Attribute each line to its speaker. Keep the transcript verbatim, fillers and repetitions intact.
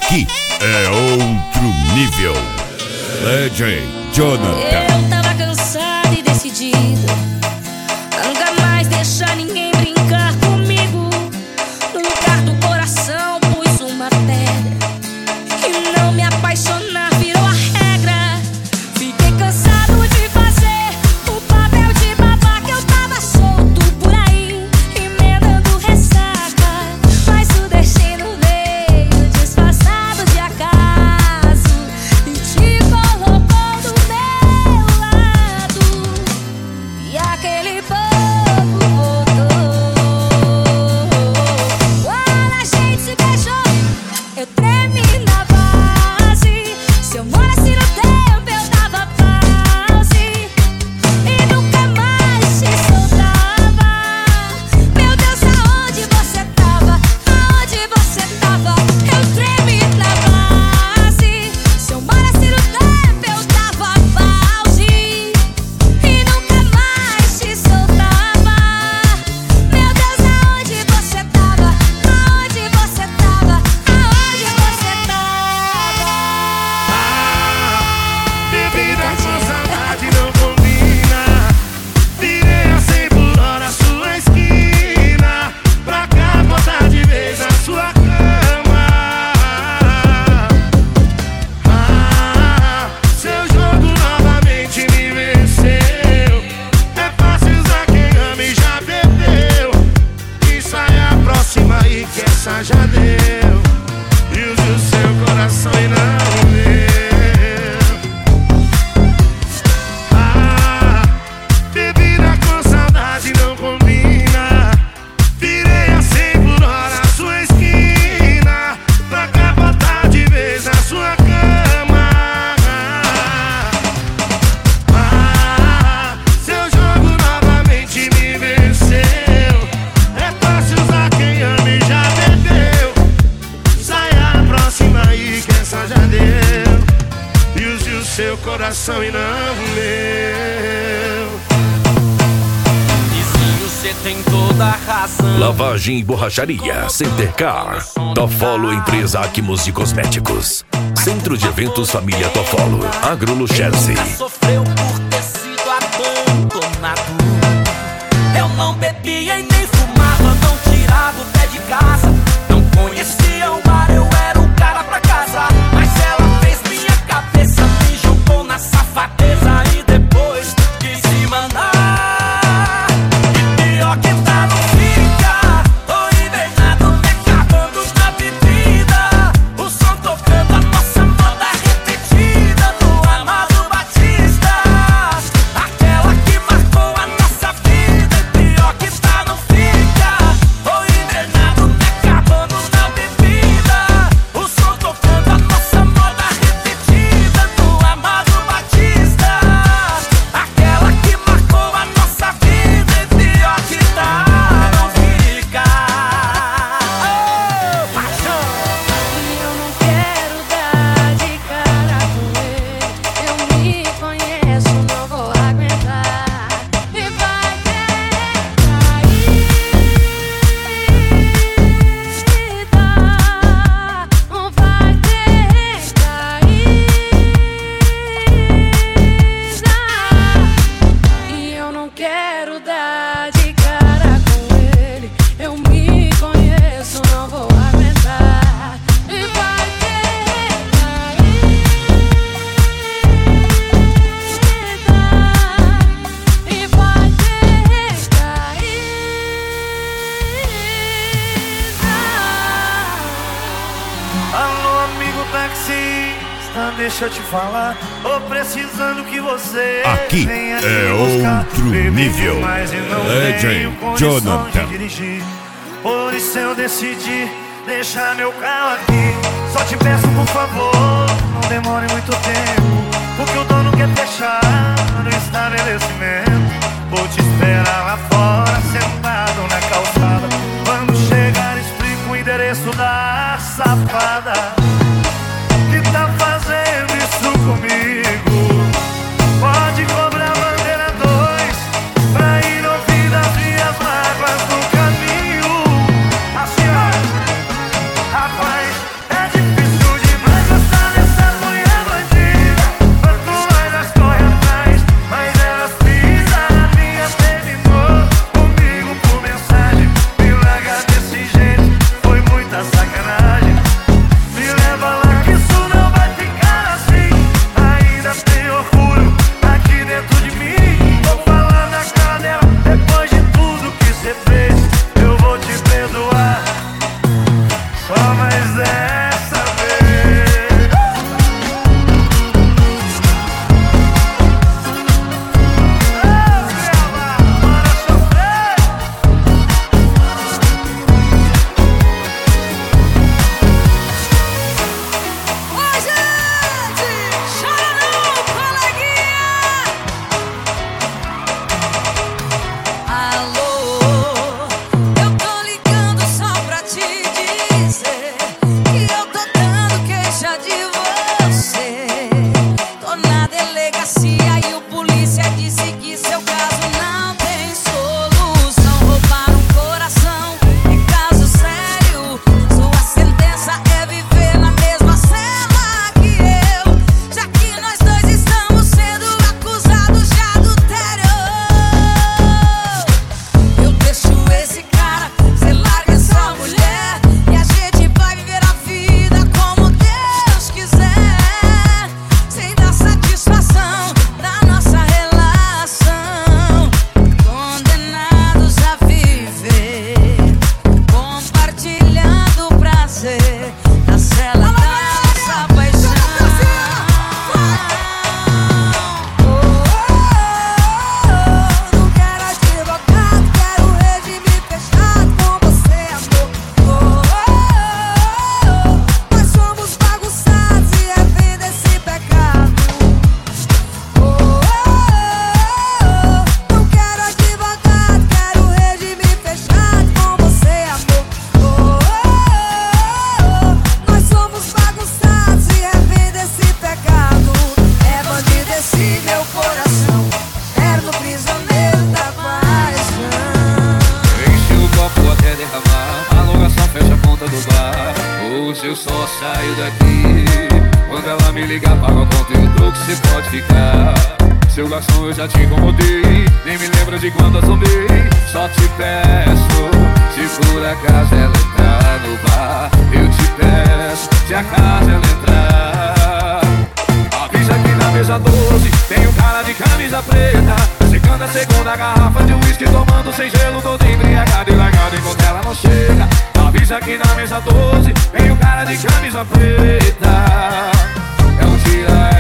Speaker 1: Aqui é outro nível. Legend Jonathan.
Speaker 2: Eu tava cansada e decidida a nunca mais deixar ninguém brincar comigo. No lugar do coração pus uma pedra e não me apaixonar virou a regra. Fiquei cansado de fazer o papel de babaca. Eu tava solto por aí, emendando ressaca, mas o destino veio disfarçado de acaso e te colocou do meu lado. E aquele povo voltou. Quando a gente se beijou, eu tremi na base. Se eu morasse no tempo, eu dava pause e nunca mais te soltava. Meu Deus, aonde você tava? Aonde você tava? Eu tremi na base. Se eu morasse no tempo, eu dava pause e nunca mais te soltava. Meu Deus, aonde você tava? Aonde você tava? Aonde você tava?
Speaker 3: Bebida com saudade não combina. Virei a cem por hora sua esquina, pra capotar de vez a sua cama. Ah, seu jogo novamente me venceu. É fácil usar quem ama e já perdeu. E sai a próxima aí que essa já deu. E use o seu coração e não o meu. Ah, bebida com saudade não combina. Virei a cem por hora a sua esquina, pra capotar de vez na sua cama. Ah, seu jogo novamente me venceu. É fácil usar quem ama e já perdeu. Sai a próxima aí que essa já deu. E use o seu coração e não o meu.
Speaker 4: Vizinho, cê tem toda a razão.
Speaker 1: Lavagem e borracharia Centercar. Tofolo Empresa Acmos e Cosméticos. Centro de Eventos Família Tofolo. Agrolucherse.
Speaker 4: Nunca sofreu por ter sido abandonado. Eu não bebia e nem fumava, não tirava o pé de casa. Não conhecia o mar, eu era o cara pra casa. Mas ela fez minha cabeça, me jogou na safadeza e depois quis se mandar. E pior que tá, não fica. Tô hibernado, me acabando na bebida. O som tocando, a nossa moda repetida do Amado Batista. Aquela que marcou a nossa vida. E pior que tá, não fica. Tô hibernado, me acabando na bebida. O som tocando, a nossa moda repetida do Amado Batista. Aquela que marcou a nossa vida. E pior que tá, não fica. Oh, paixão.
Speaker 2: E eu não quero dar de cara com ele. Eu me conheço, não vou aguentar. E vai ter caída. Não vai ter caída. E eu não quero dar de cara com ele. Eu me conheço, não vou aguentar. E vai ter caída. E vai ter caída.
Speaker 3: Alô, amigo taxista, deixa eu te falar. Tô precisando que você
Speaker 1: Aqui
Speaker 3: venha
Speaker 1: é
Speaker 3: me buscar.
Speaker 1: outro
Speaker 3: Bebi
Speaker 1: nível.
Speaker 3: demais e não
Speaker 1: Legend
Speaker 3: tenho condição
Speaker 1: Jonathan.
Speaker 3: de dirigir. Por isso eu decidi deixar meu carro aqui. Só te peço, por favor, não demore muito tempo, porque o dono quer fechar no estabelecimento. Vou te esperar lá fora, sentado na calçada. Quando chegar, explico o endereço da safada que tá fazendo isso comigo. Pode cobrar bandeira dois pra ir ouvir as minhas mágoas no caminho. Assim, ó, rapaz, é difícil de
Speaker 5: só saio daqui quando ela me ligar, paga o conto e o troco cê pode ficar. Seu garçom, eu já te incomodei, nem me lembro de quando assomei. Só te peço, se por acaso ela entrar no bar, eu te peço, se acaso ela entrar, avisa que na mesa doze tem um cara de camisa preta, secando a segunda garrafa de uísque, tomando sem gelo, todo embriagado e largado enquanto ela não chega. Avisa que na mesa doze tem um cara de camisa preta, é um tira